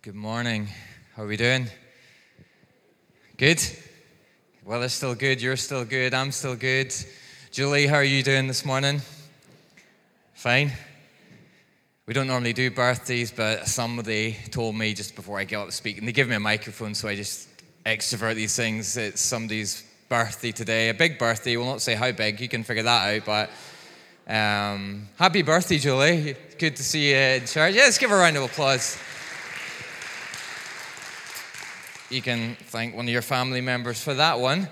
Good morning. How are we doing? Good? Weather's still good, you're still good, I'm still good. Julie, how are you doing this morning? Fine? We don't normally do birthdays, but somebody told me just before I get up to speak, and they give me a microphone, so I just extrovert these things. It's somebody's birthday today, a big birthday. We'll not say how big, you can figure that out, but happy birthday, Julie. Good to see you in church. Yeah, let's give her a round of applause. You can thank one of your family members for that one.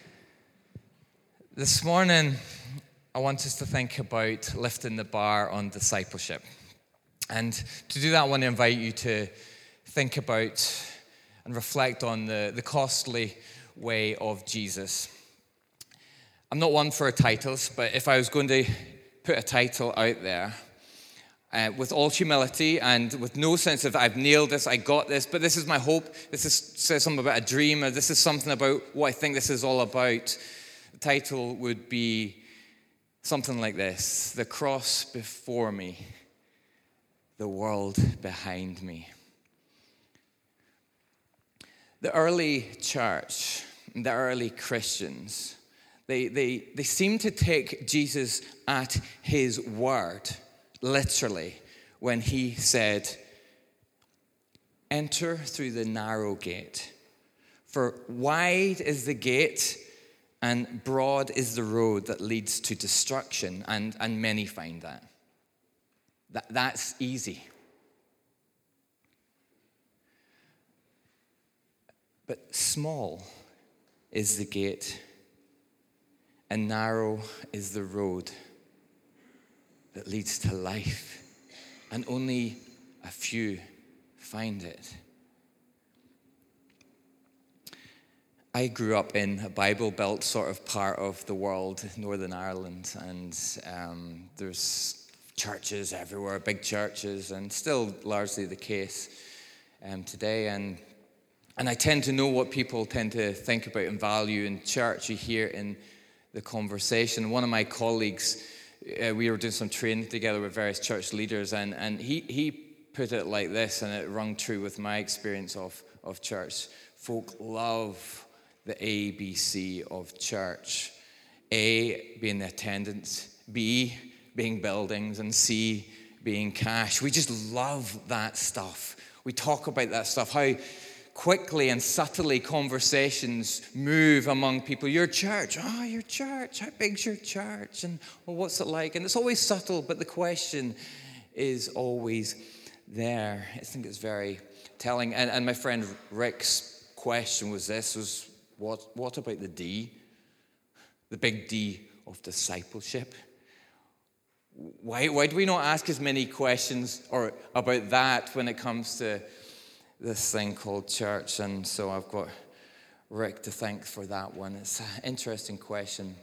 This morning, I want us to think about lifting the bar on discipleship. And to do that, I want to invite you to think about and reflect on the costly way of Jesus. I'm not one for titles, but if I was going to put a title out there, with all humility and with no sense of I've nailed this, I got this, but this is my hope, says something about a dream, or this is something about what I think this is all about. The title would be something like this: The Cross Before Me, the World Behind Me. The early church, the early Christians, they seem to take Jesus at his word. Literally, when he said, "Enter through the narrow gate, for wide is the gate and broad is the road that leads to destruction, and many find that." That's easy. But small is the gate and narrow is the road that leads to life, and only a few find it. I grew up in a Bible-Belt sort of part of the world, Northern Ireland, and there's churches everywhere, big churches, and still largely the case today. And I tend to know what people tend to think about and value in church. You hear in the conversation. One of my colleagues, we were doing some training together with various church leaders, and he put it like this, and it rung true with my experience of church. Folk love the ABC of church. A being the attendance, B being buildings, and C being cash. We just love that stuff. We talk about that stuff, how quickly and subtly conversations move among people. Your church, your church, how big's your church? And what's it like? And it's always subtle, but the question is always there. I think it's very telling. And my friend Rick's question was this, what about the D? The big D of discipleship? Why do we not ask as many questions or about that when it comes to this thing called church? And so I've got Rick to thank for that one. It's an interesting question.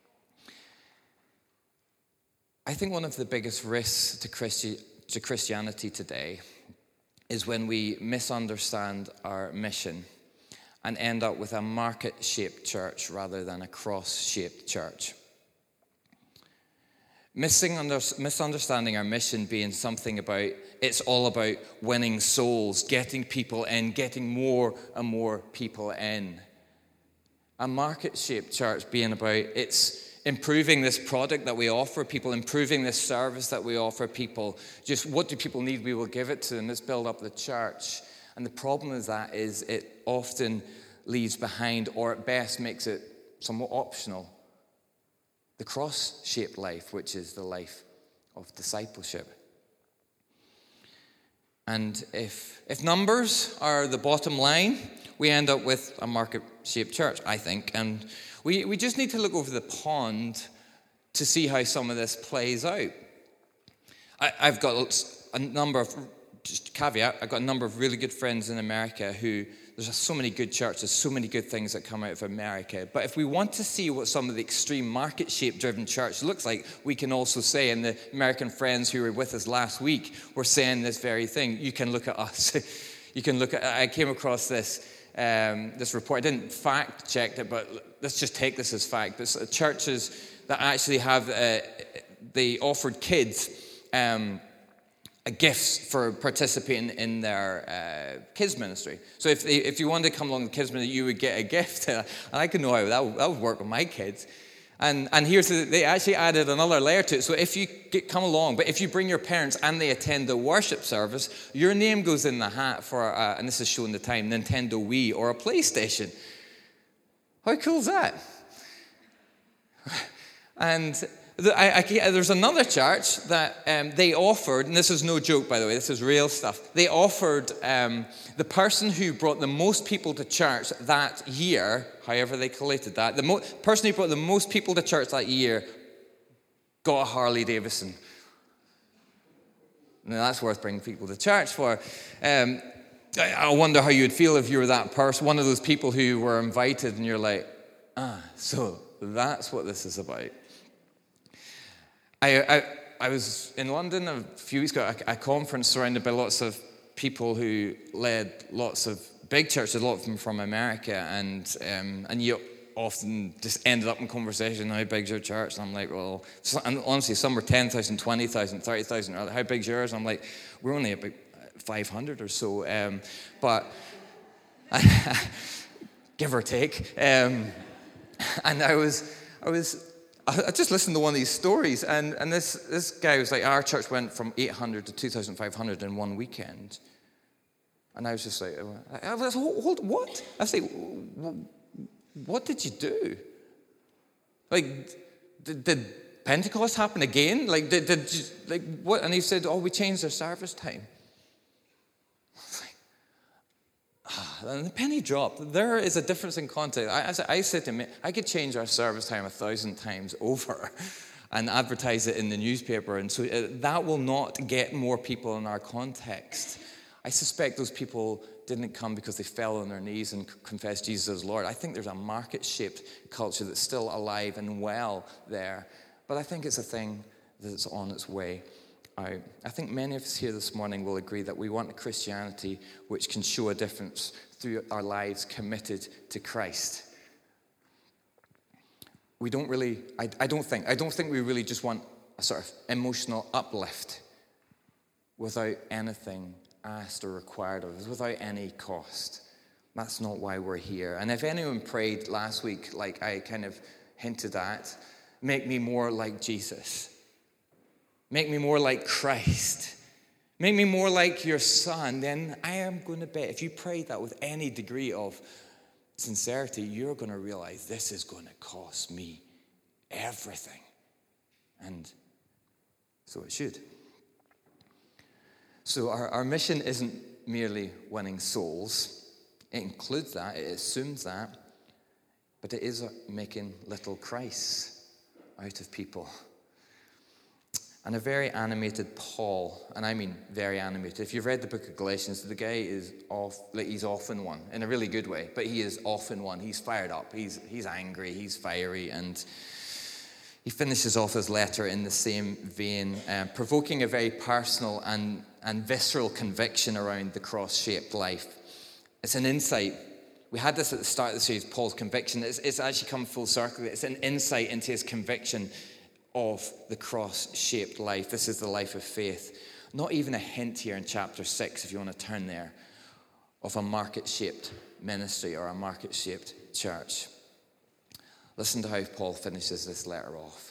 I think one of the biggest risks to Christianity today is when we misunderstand our mission and end up with a market-shaped church rather than a cross-shaped church. Misunderstanding our mission being something about, it's all about winning souls, getting people in, getting more and more people in. A market-shaped church being about, it's improving this product that we offer people, improving this service that we offer people. Just what do people need? We will give it to them. Let's build up the church. And the problem with that is it often leaves behind, or at best makes it somewhat optional, the cross-shaped life, which is the life of discipleship. And if numbers are the bottom line, we end up with a market-shaped church, I think. And we just need to look over the pond to see how some of this plays out. I've got a number of, just caveat, I've got a number of really good friends in America who, there's so many good churches, so many good things that come out of America. But if we want to see what some of the extreme market-shaped driven church looks like, we can also say, and the American friends who were with us last week were saying this very thing. You can look at us. You can look at, I came across this report. I didn't fact check it, but let's just take this as fact. But churches that actually have, they offered kids gifts for participating in their kids ministry. So if you wanted to come along to the kids ministry, you would get a gift. And I could know how that would work with my kids. And they actually added another layer to it. So if you come along, but if you bring your parents and they attend the worship service, your name goes in the hat for, and this is showing the time, Nintendo Wii or a PlayStation. How cool is that? And there's another church that they offered, and this is no joke, by the way, this is real stuff. They offered the person who brought the most people to church that year, however they collated that, the person who brought the most people to church that year got a Harley Davidson. Now, that's worth bringing people to church for. I wonder how you'd feel if you were that person, one of those people who were invited, and you're like, so that's what this is about. I was in London a few weeks ago, a conference surrounded by lots of people who led lots of big churches, a lot of them from America, and you often just ended up in conversation, how big's your church? And I'm like, well, and honestly, some were 10,000, 20,000, 30,000. How big's yours? I'm like, we're only about 500 or so, but give or take. And I just listened to one of these stories, and this guy was like, our church went from 800 to 2,500 in one weekend. And I was just like, hold, what? I was like, what did you do? Like, did Pentecost happen again? Like, did you, like what? And he said, we changed our service time. And the penny dropped. There is a difference in context. As I said to him, I could change our service time 1,000 times over and advertise it in the newspaper. And so that will not get more people in our context. I suspect those people didn't come because they fell on their knees and confessed Jesus as Lord. I think there's a market-shaped culture that's still alive and well there. But I think it's a thing that's on its way out. I think many of us here this morning will agree that we want a Christianity which can show a difference through our lives committed to Christ. We don't really, I don't think we really just want a sort of emotional uplift without anything asked or required of us, without any cost. That's not why we're here. And if anyone prayed last week, like I kind of hinted at, make me more like Jesus. Make me more like Christ. Make me more like your son. Then I am going to bet if you prayed that with any degree of sincerity, you're going to realize this is going to cost me everything. And so it should. So our mission isn't merely winning souls. It includes that, it assumes that, but it is making little Christs out of people. And a very animated Paul, and I mean very animated. If you've read the book of Galatians, the guy is he's often one, in a really good way, but he is often one. He's fired up, he's angry, he's fiery, and he finishes off his letter in the same vein, provoking a very personal and visceral conviction around the cross-shaped life. It's an insight. We had this at the start of the series, Paul's conviction. It's actually come full circle. It's an insight into his conviction of the cross-shaped life. This is the life of faith. Not even a hint here in chapter 6, if you want to turn there, of a market-shaped ministry or a market-shaped church. Listen to how Paul finishes this letter off.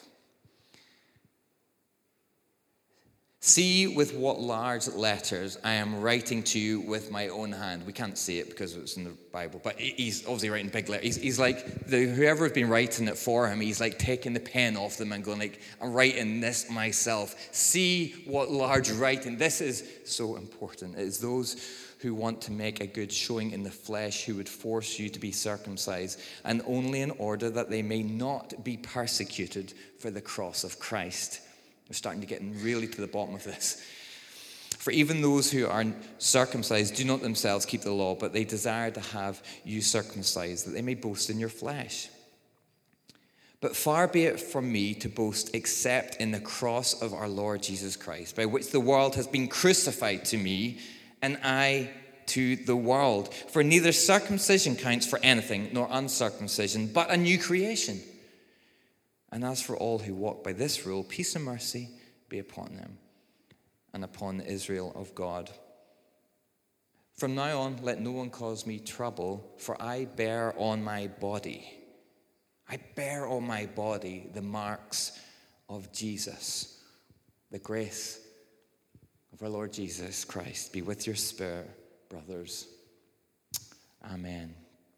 See with what large letters I am writing to you with my own hand. We can't see it because it's in the Bible, but he's obviously writing big letters. He's like, whoever has been writing it for him, he's like taking the pen off them and going like, I'm writing this myself. See what large writing. This is so important. It's those who want to make a good showing in the flesh who would force you to be circumcised, and only in order that they may not be persecuted for the cross of Christ. We're starting to get really to the bottom of this. For even those who are circumcised do not themselves keep the law, but they desire to have you circumcised, that they may boast in your flesh. But far be it from me to boast except in the cross of our Lord Jesus Christ, by which the world has been crucified to me, and I to the world. For neither circumcision counts for anything, nor uncircumcision, but a new creation. And as for all who walk by this rule, peace and mercy be upon them and upon Israel of God. From now on, let no one cause me trouble, for I bear on my body. I bear on my body the marks of Jesus. The grace of our Lord Jesus Christ be with your spirit, brothers. Amen.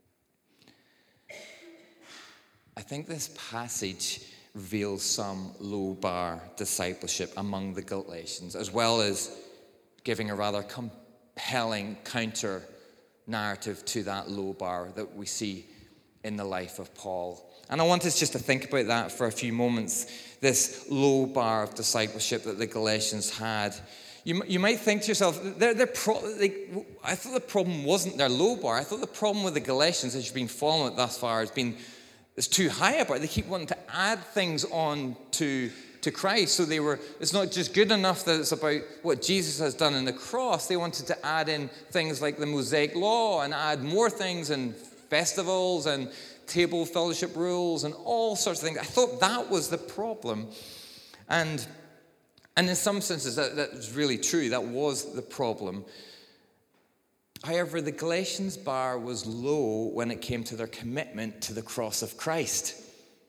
I think this passage reveals some low-bar discipleship among the Galatians, as well as giving a rather compelling counter-narrative to that low bar that we see in the life of Paul. And I want us just to think about that for a few moments, this low bar of discipleship that the Galatians had. You might think to yourself, I thought the problem wasn't their low bar. I thought the problem with the Galatians, as you've been following it thus far, it's too high a bar. They keep wanting to add things on to Christ. So it's not just good enough that it's about what Jesus has done on the cross. They wanted to add in things like the Mosaic law and add more things and festivals and table fellowship rules and all sorts of things. I thought that was the problem. And in some senses, that was really true. That was the problem. However, the Galatians' bar was low when it came to their commitment to the cross of Christ.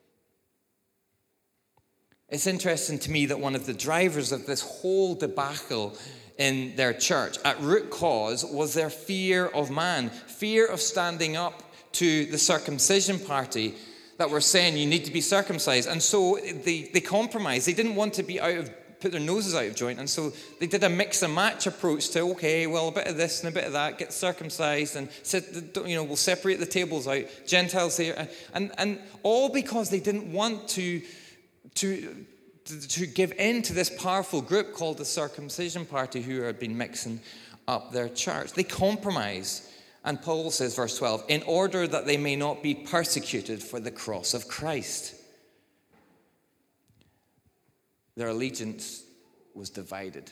It's interesting to me that one of the drivers of this whole debacle in their church, at root cause, was their fear of man, fear of standing up to the circumcision party that were saying you need to be circumcised. And so they compromised. They didn't want to put their noses out of joint, and so they did a mix and match approach to, okay, well, a bit of this and a bit of that, get circumcised, and we'll separate the tables out, Gentiles here, and all because they didn't want to give in to this powerful group called the circumcision party who had been mixing up their church. They compromised, and Paul says, verse 12, in order that they may not be persecuted for the cross of Christ. Their allegiance was divided.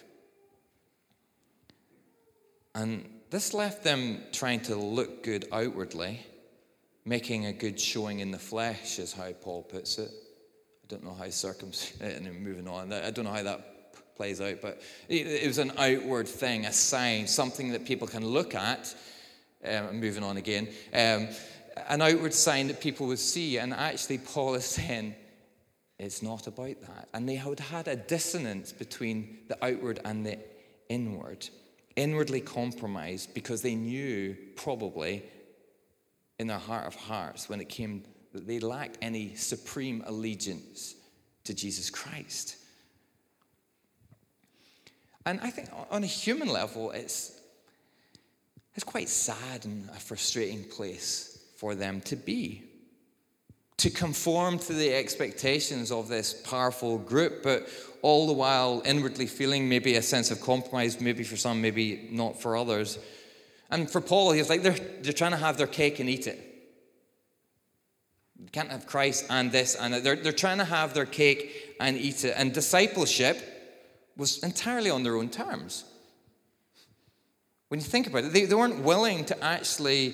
And this left them trying to look good outwardly, making a good showing in the flesh, is how Paul puts it. I don't know how and moving on, I don't know how that plays out, but it was an outward thing, a sign, something that people can look at, moving on again, an outward sign that people would see. And actually Paul is saying, it's not about that. And they had a dissonance between the outward and the inward. Inwardly compromised because they knew probably in their heart of hearts when it came that they lacked any supreme allegiance to Jesus Christ. And I think on a human level, it's quite sad and a frustrating place for them to be. To conform to the expectations of this powerful group, but all the while inwardly feeling maybe a sense of compromise, maybe for some, maybe not for others. And for Paul, he's like, they're trying to have their cake and eat it. You can't have Christ and this and that. They're trying to have their cake and eat it. And discipleship was entirely on their own terms. When you think about it, they weren't willing to actually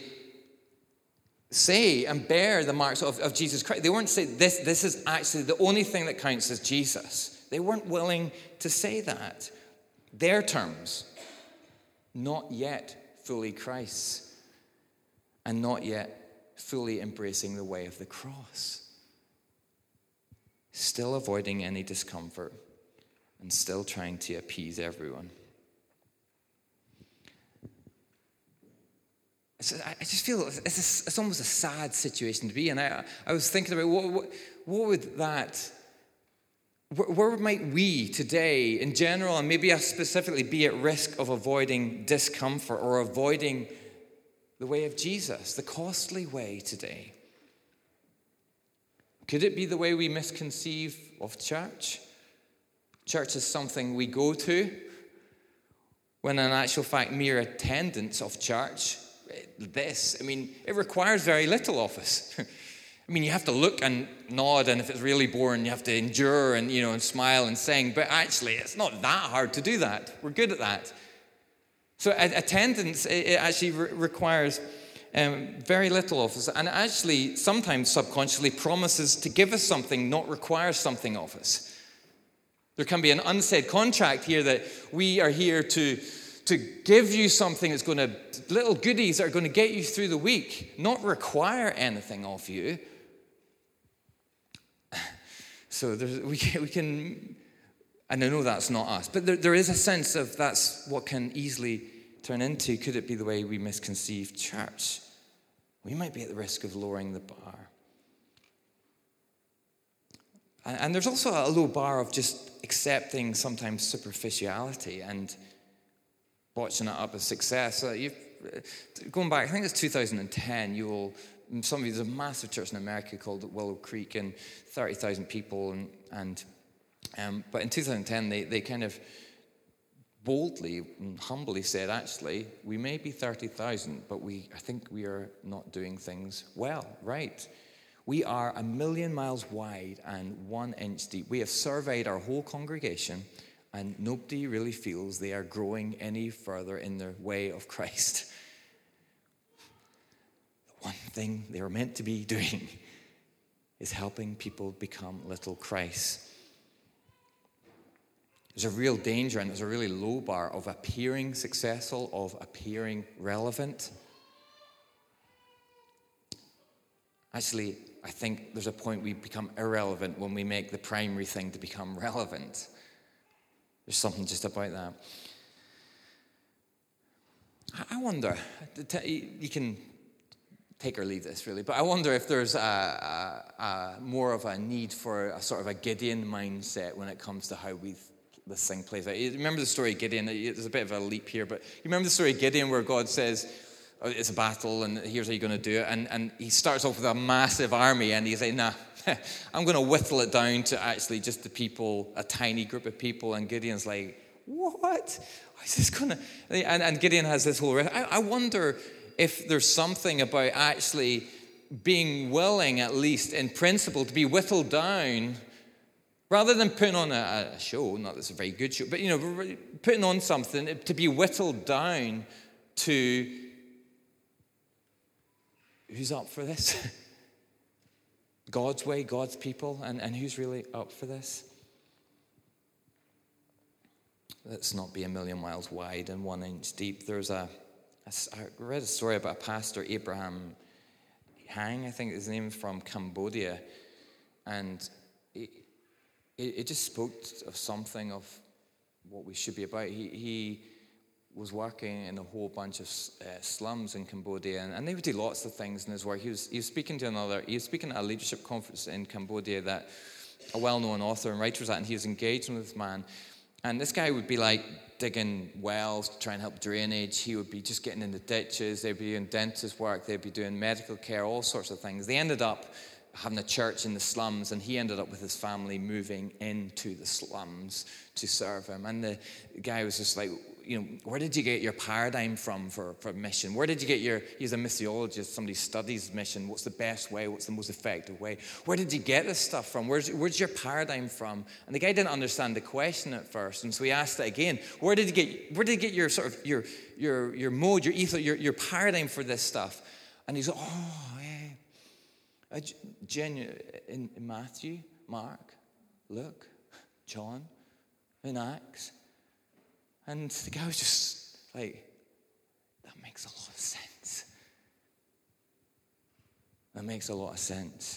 say and bear the marks of Jesus Christ. They weren't saying this is actually the only thing that counts as Jesus. They weren't willing to say that. Their terms, not yet fully Christ's, and not yet fully embracing the way of the cross. Still avoiding any discomfort and still trying to appease everyone. So I just feel it's almost a sad situation to be in. I was thinking about what would that, where might we today in general and maybe us specifically be at risk of avoiding discomfort or avoiding the way of Jesus, the costly way today? Could it be the way we misconceive of church? Church is something we go to, when in actual fact mere attendance of church, it requires very little of us. You have to look and nod, and if it's really boring, you have to endure and, and smile and sing. But actually, it's not that hard to do that. We're good at that. So attendance, it actually requires very little of us. And actually, sometimes subconsciously promises to give us something, not require something of us. There can be an unsaid contract here that we are here to give you something that's going to, little goodies that are going to get you through the week, not require anything of you. So we can, and I know that's not us, but there is a sense of that's what can easily turn into, could it be the way we misconceive church? We might be at the risk of lowering the bar. And there's also a low bar of just accepting sometimes superficiality and botching it up as success. So going back, I think it's 2010, there's a massive church in America called Willow Creek, and 30,000 people, but in 2010 they kind of boldly and humbly said, actually, we may be 30,000, but I think we are not doing things well, right? We are 1,000,000 miles wide and 1 inch deep. We have surveyed our whole congregation, and nobody really feels they are growing any further in their way of Christ. The one thing they were meant to be doing is helping people become little Christ. There's a real danger and there's a really low bar of appearing successful, of appearing relevant. Actually, I think there's a point we become irrelevant when we make the primary thing to become relevant. There's something just about that. I wonder, you can take or leave this really, but I wonder if there's more of a need for a sort of a Gideon mindset when it comes to how this thing plays out. You remember the story of Gideon? There's a bit of a leap here, but you remember the story of Gideon where God says, it's a battle and here's how you're going to do it, and he starts off with a massive army and he's like, nah, I'm going to whittle it down to actually just the people, a tiny group of people, and Gideon's like, what? Is this going to... And Gideon has this whole... I wonder if there's something about actually being willing, at least in principle, to be whittled down, rather than putting on a show, not that it's a very good show, but, putting on something, to be whittled down to who's up for this? God's way, God's people, and who's really up for this? Let's not be 1,000,000 miles wide and 1 inch deep. I read a story about a pastor, Abraham Hang, I think his name, from Cambodia, and it just spoke of something of what we should be about. He was working in a whole bunch of slums in Cambodia, and they would do lots of things in his work. He was speaking at a leadership conference in Cambodia that a well-known author and writer was at, and he was engaging with this man. And this guy would be like digging wells to try and help drainage. He would be just getting in the ditches. They'd be doing dentist work. They'd be doing medical care, all sorts of things. They ended up having a church in the slums, and he ended up with his family moving into the slums to serve him. And the guy was just like, where did you get your paradigm from for mission? Where did you get he's a missiologist, somebody studies mission. What's the best way? What's the most effective way? Where did you get this stuff from? Where's your paradigm from? And the guy didn't understand the question at first, and so he asked it again. Where did you get your sort of your mode, your ethos, your paradigm for this stuff? And he's like, in Matthew, Mark, Luke, John, in Acts. And the guy was just like, that makes a lot of sense. That makes a lot of sense.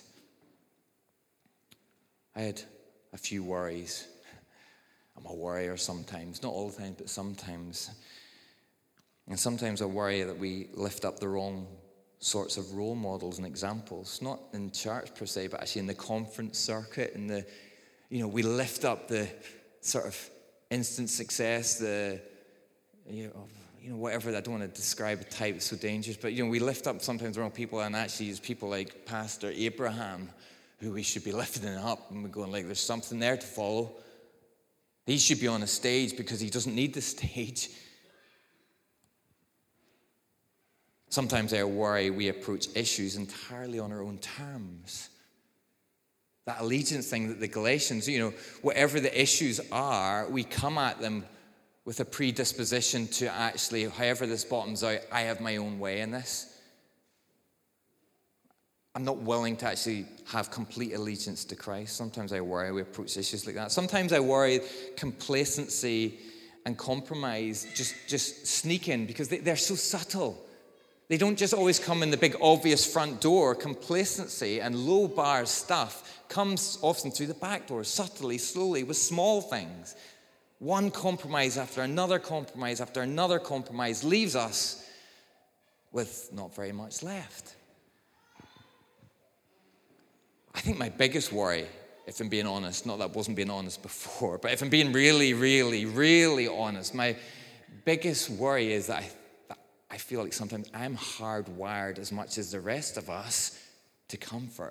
I had a few worries. I'm a worrier sometimes, not all the time, but sometimes. And sometimes I worry that we lift up the wrong sorts of role models and examples, not in church per se, but actually in the conference circuit, we lift up the sort of instant success, whatever. I don't want to describe a type, it's so dangerous, but we lift up sometimes the wrong people, and actually use people like Pastor Abraham, who we should be lifting up, and we're going like, there's something there to follow. He should be on a stage because he doesn't need the stage. Sometimes I worry we approach issues entirely on our own terms. That allegiance thing that the Galatians, whatever the issues are, we come at them with a predisposition to actually, however this bottoms out, I have my own way in this. I'm not willing to actually have complete allegiance to Christ. Sometimes I worry we approach issues like that. Sometimes I worry complacency and compromise just sneak in because they're so subtle. They don't just always come in the big obvious front door. Complacency and low bar stuff comes often through the back door, subtly, slowly, with small things. One compromise after another compromise after another compromise leaves us with not very much left. I think my biggest worry, if I'm being honest, not that I wasn't being honest before, but if I'm being really, really, really honest, my biggest worry is that I feel like sometimes I'm hardwired as much as the rest of us to comfort.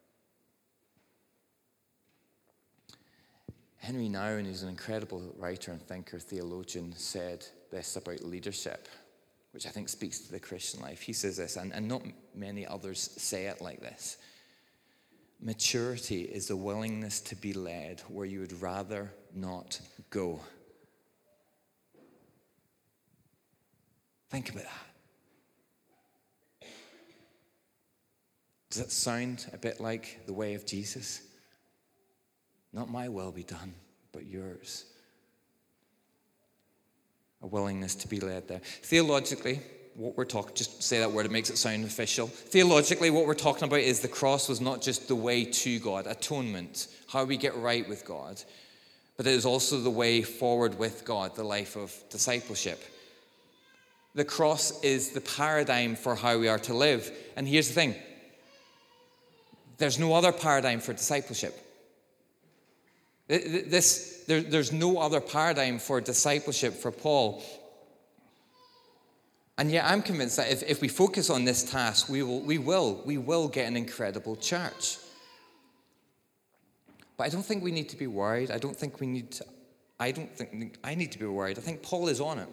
Henry Nouwen, who's an incredible writer and thinker, theologian, said this about leadership, which I think speaks to the Christian life. He says this, and not many others say it like this. Maturity is the willingness to be led where you would rather not go. Think about that. Does that sound a bit like the way of Jesus? Not my will be done, but yours. A willingness to be led there. Theologically, what we're talking, just say that word, it makes it sound official. Theologically, what we're talking about is the cross was not just the way to God, atonement, how we get right with God, but it is also the way forward with God, the life of discipleship. The cross is the paradigm for how we are to live. And here's the thing. There's no other paradigm for discipleship. There's no other paradigm for discipleship for Paul. And yet I'm convinced that if we focus on this task, we will get an incredible church. But I don't think we need to be worried. I don't think I need to be worried. I think Paul is on it.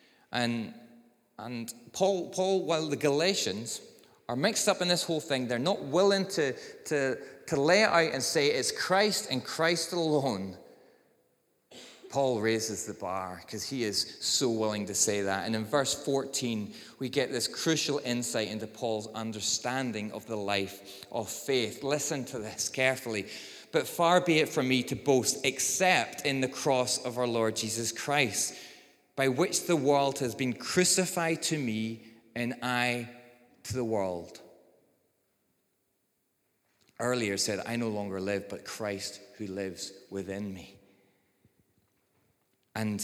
And Paul, while the Galatians are mixed up in this whole thing, they're not willing to lay it out and say it's Christ and Christ alone. Paul raises the bar because he is so willing to say that. And in verse 14, we get this crucial insight into Paul's understanding of the life of faith. Listen to this carefully. But far be it from me to boast except in the cross of our Lord Jesus Christ, by which the world has been crucified to me and I to the world. Earlier said, I no longer live, but Christ who lives within me. And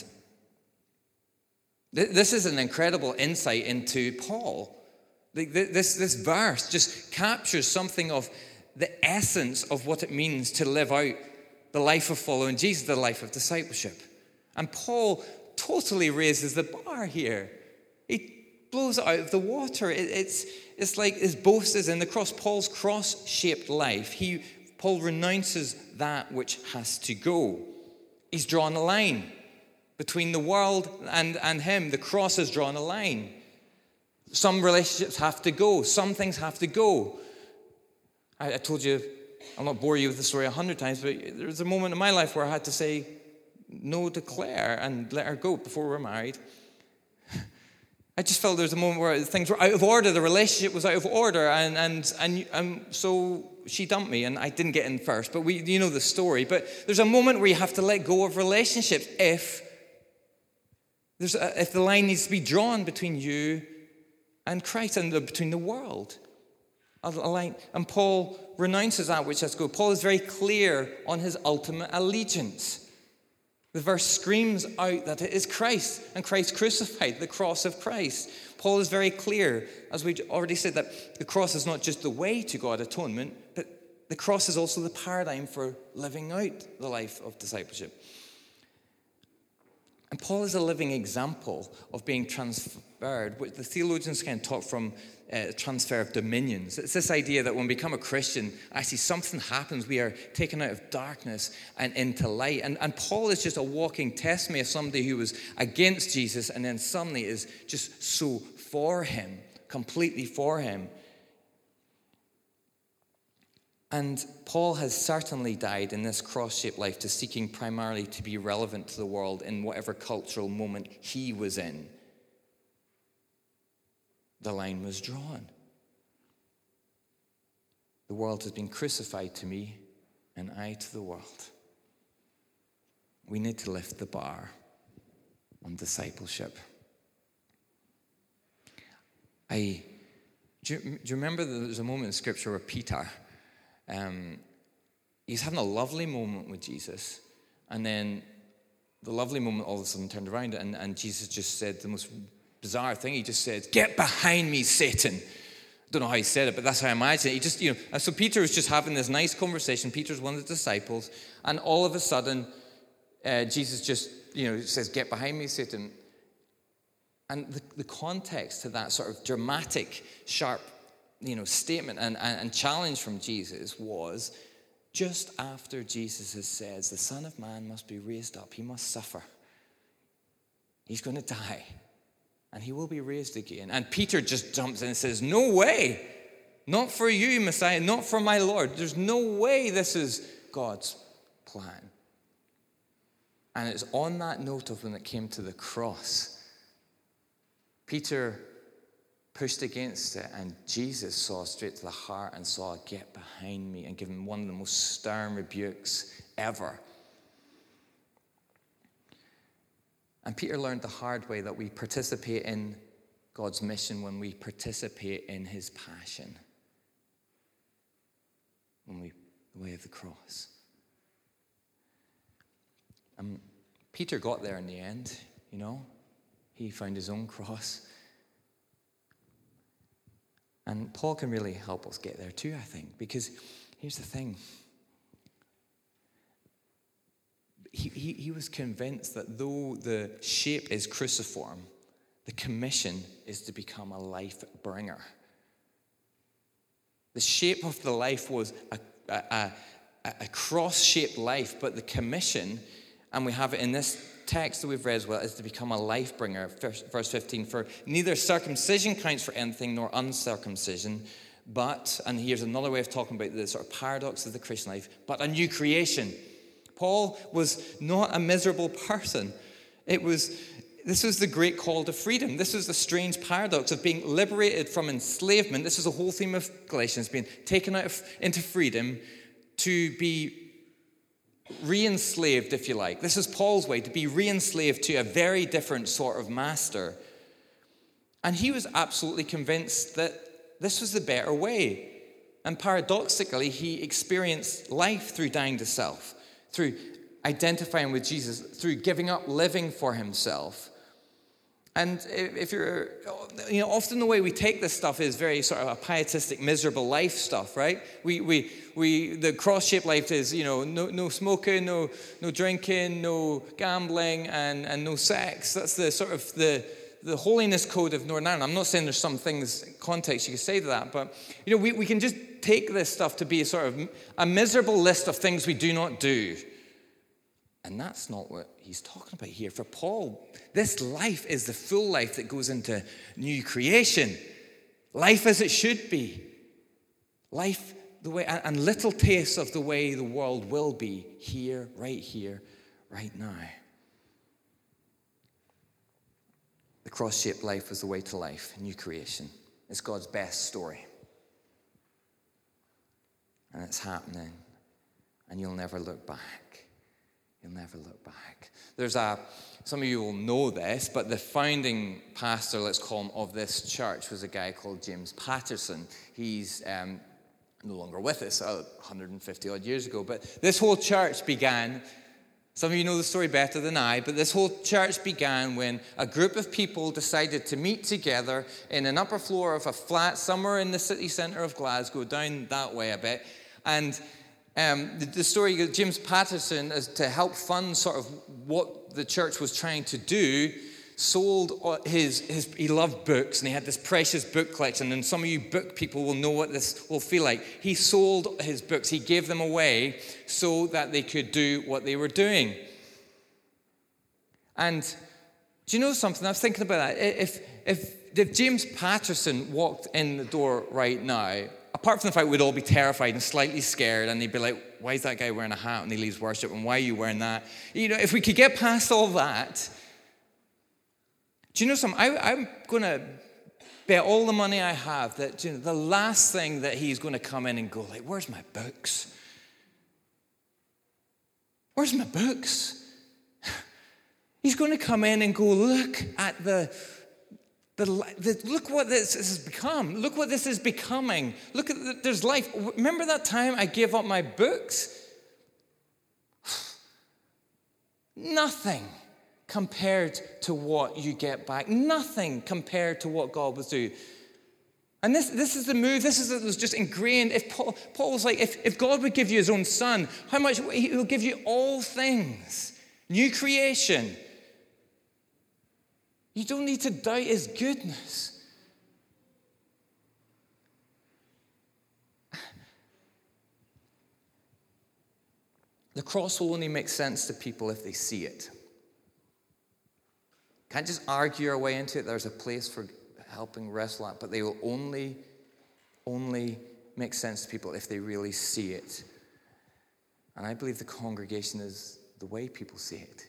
this is an incredible insight into Paul. This verse just captures something of the essence of what it means to live out the life of following Jesus, the life of discipleship. And Paul totally raises the bar here. He blows it out of the water. It's like his boast is in the cross. Paul's cross-shaped life. Paul renounces that which has to go. He's drawn a line between the world and him. The cross has drawn a line. Some relationships have to go. Some things have to go. I told you, I'll not bore you with the story 100 times, but there was a moment in my life where I had to say no to Claire and let her go before we were married. I just felt there was a moment where things were out of order. The relationship was out of order, and so she dumped me, and I didn't get in first. But you know the story. But there's a moment where you have to let go of relationships if the line needs to be drawn between you and Christ and between the world. A line, and Paul renounces that which has to go. Paul is very clear on his ultimate allegiance. The verse screams out that it is Christ and Christ crucified, the cross of Christ. Paul is very clear, as we already said, that the cross is not just the way to God, atonement, but the cross is also the paradigm for living out the life of discipleship. And Paul is a living example of being transferred. The theologians can talk from transfer of dominions. It's this idea that when we become a Christian, actually something happens. We are taken out of darkness and into light. And Paul is just a walking testimony of somebody who was against Jesus and then suddenly is just so for him, completely for him. And Paul has certainly died in this cross-shaped life to seeking primarily to be relevant to the world in whatever cultural moment he was in. The line was drawn. The world has been crucified to me, and I to the world. We need to lift the bar on discipleship. Do you remember there was a moment in Scripture where Peter, he's having a lovely moment with Jesus, and then the lovely moment all of a sudden turned around, and Jesus just said the most bizarre thing. He just said, "Get behind me, Satan." Don't know how he said it, but that's how I imagine it. He just, and so Peter was just having this nice conversation. Peter's one of the disciples, and all of a sudden, Jesus just, says, "Get behind me, Satan." And the context to that sort of dramatic, sharp, statement and challenge from Jesus was just after Jesus has said, "The Son of Man must be raised up. He must suffer. He's going to die. And he will be raised again." And Peter just jumps in and says, "No way. Not for you, Messiah. Not for my Lord. There's no way this is God's plan." And it's on that note of when it came to the cross, Peter pushed against it, and Jesus saw straight to the heart and saw, "Get behind me," and give him one of the most stern rebukes ever. And Peter learned the hard way that we participate in God's mission when we participate in his passion. The way of the cross. Peter got there in the end, He found his own cross. And Paul can really help us get there too, I think, because here's the thing. He was convinced that though the shape is cruciform, the commission is to become a life bringer. The shape of the life was a cross-shaped life, but the commission, and we have it in this text that we've read as well, is to become a life bringer. Verse 15, "For neither circumcision counts for anything nor uncircumcision, but," and here's another way of talking about the sort of paradox of the Christian life, "but a new creation." Paul was not a miserable person. This was the great call to freedom. This was the strange paradox of being liberated from enslavement. This is the whole theme of Galatians, being taken out into freedom to be re-enslaved, if you like. This is Paul's way, to be re-enslaved to a very different sort of master. And he was absolutely convinced that this was the better way. And paradoxically, he experienced life through dying to self, through identifying with Jesus, through giving up living for himself. And if you're, often the way we take this stuff is very sort of a pietistic, miserable life stuff, right? The cross-shaped life is, no smoking, no drinking, no gambling, and no sex. That's the sort of the holiness code of Northern Ireland. I'm not saying there's some things, context you could say to that, but, we can just take this stuff to be a sort of a miserable list of things we do not do. And that's not what he's talking about here. For Paul, this life is the full life that goes into new creation. Life as it should be. Life the way, and little tastes of the way the world will be here, right now. The cross-shaped life was the way to life, new creation. It's God's best story. And it's happening. And you'll never look back. You'll never look back. Some of you will know this, but the founding pastor, let's call him, of this church was a guy called James Patterson. He's no longer with us, 150 odd years ago. But this whole church began, some of you know the story better than I, but this whole church began when a group of people decided to meet together in an upper floor of a flat somewhere in the city centre of Glasgow, down that way a bit. And the story of James Patterson, is to help fund sort of what the church was trying to do, sold he loved books, and he had this precious book collection, and some of you book people will know what this will feel like. He sold his books, he gave them away so that they could do what they were doing. And do you know something? I was thinking about that. If James Patterson walked in the door right now, apart from the fact we'd all be terrified and slightly scared, and they'd be like, why is that guy wearing a hat when he leaves worship, and why are you wearing that? If we could get past all that, do you know something? I'm going to bet all the money I have that the last thing that he's going to come in and go like, where's my books? Where's my books? He's going to come in and go, look at look what this has become. Look what this is becoming. Look at there's life. Remember that time I gave up my books? Nothing compared to what you get back. Nothing compared to what God will do. And this is the move. This was just ingrained. If Paul was like, if God would give you his own son, how much he will give you all things. New creation. You don't need to doubt his goodness. The cross will only make sense to people if they see it. Can't just argue our way into it. There's a place for helping wrestle at, but they will only make sense to people if they really see it. And I believe the congregation is the way people see it.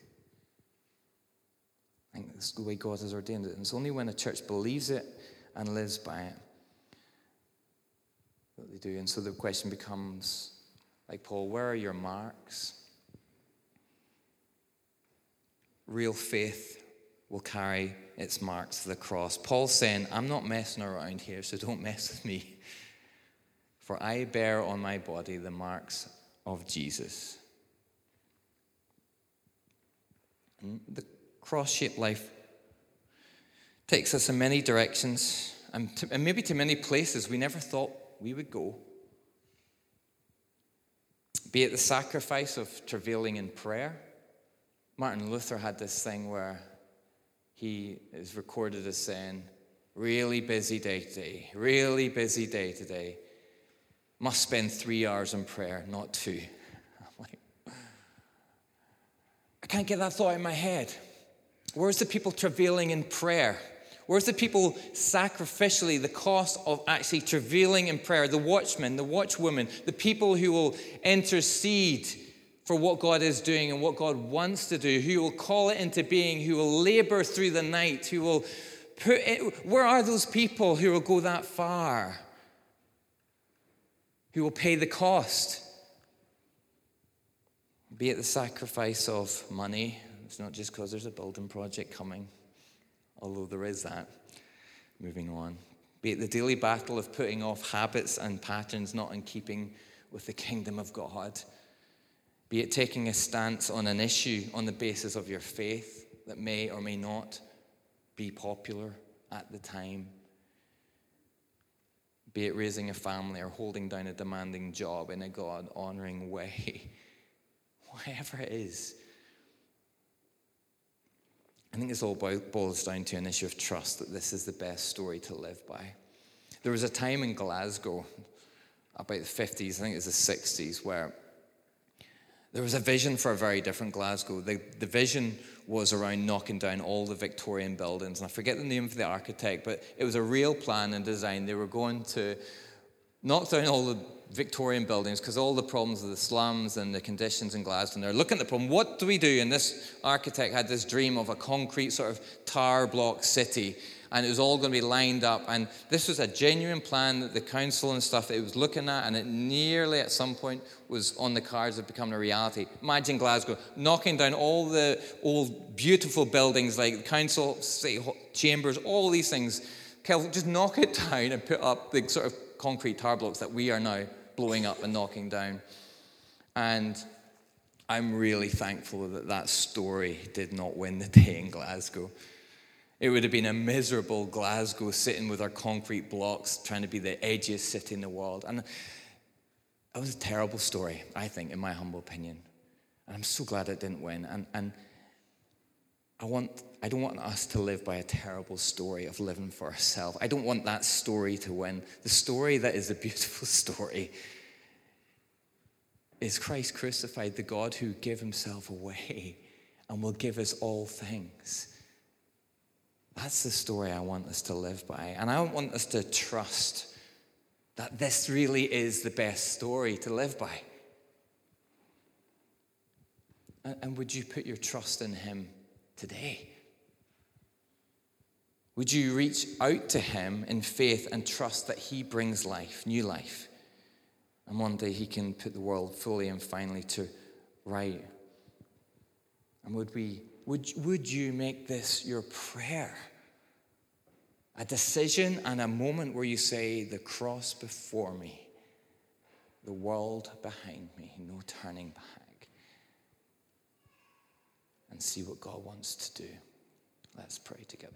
I think it's the way God has ordained it. And it's only when a church believes it and lives by it that they do. And so the question becomes, like Paul, where are your marks? Real faith will carry its marks to the cross. Paul's saying, I'm not messing around here, so don't mess with me. For I bear on my body the marks of Jesus. And the cross-shaped life takes us in many directions and maybe to many places we never thought we would go. Be it the sacrifice of travailing in prayer. Martin Luther had this thing where he is recorded as saying, really busy day today, really busy day today. Must spend 3 hours in prayer, not 2. I'm like, I can't get that thought in my head. Where's the people travailing in prayer? Where's the people sacrificially, the cost of actually travailing in prayer? The watchmen, the watchwomen, the people who will intercede for what God is doing and what God wants to do, who will call it into being, who will labor through the night, who will put it. Where are those people who will go that far? Who will pay the cost? Be it the sacrifice of money. It's not just because there's a building project coming, although there is that. Moving on. Be it the daily battle of putting off habits and patterns not in keeping with the kingdom of God. Be it taking a stance on an issue on the basis of your faith that may or may not be popular at the time. Be it raising a family or holding down a demanding job in a God-honoring way. Whatever it is. I think this all boils down to an issue of trust, that this is the best story to live by. There was a time in Glasgow, about the 50s, I think it was the 60s, where there was a vision for a very different Glasgow. The vision was around knocking down all the Victorian buildings. And I forget the name of the architect, but it was a real plan and design. They were going to knock down all the Victorian buildings because all the problems of the slums and the conditions in Glasgow. And they're looking at the problem. What do we do? And this architect had this dream of a concrete sort of tower block city. And it was all going to be lined up. And this was a genuine plan that the council and stuff it was looking at, and it nearly at some point was on the cards of becoming a reality. Imagine Glasgow knocking down all the old beautiful buildings like the council, city chambers, all these things. Just knock it down and put up the sort of concrete tower blocks that we are now blowing up and knocking down. And I'm really thankful that that story did not win the day in Glasgow. It would have been a miserable Glasgow sitting with our concrete blocks trying to be the edgiest city in the world. And it was a terrible story, I think, in my humble opinion. And I'm so glad it didn't win. And I don't want us to live by a terrible story of living for ourselves. I don't want that story to win. The story that is a beautiful story is Christ crucified, the God who gave himself away and will give us all things. That's the story I want us to live by. And I want us to trust that this really is the best story to live by. And would you put your trust in him today? Would you reach out to him in faith and trust that he brings life, new life? And one day he can put the world fully and finally to right. And would you make this your prayer? A decision and a moment where you say, the cross before me, the world behind me, no turning back. And see what God wants to do. Let's pray together.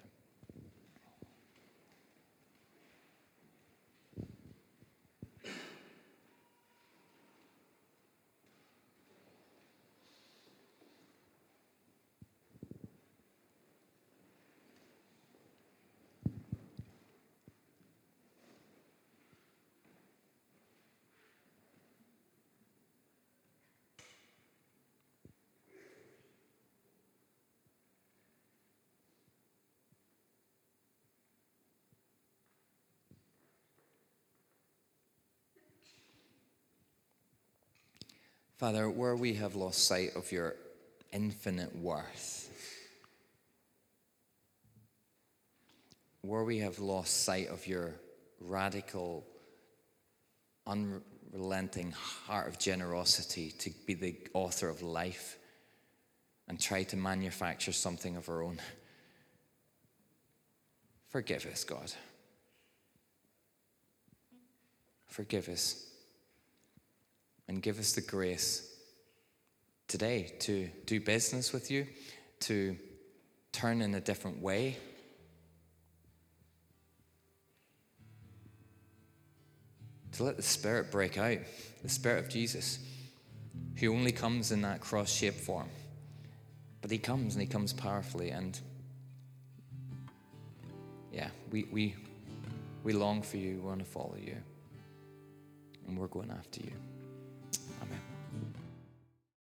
Father, where we have lost sight of your infinite worth, where we have lost sight of your radical, unrelenting heart of generosity to be the author of life and try to manufacture something of our own, forgive us, God. Forgive us. And give us the grace today to do business with you, to turn in a different way. To let the Spirit break out, the Spirit of Jesus, who only comes in that cross-shaped form. But he comes, and he comes powerfully. And yeah, we long for you, we want to follow you. And we're going after you. Amen.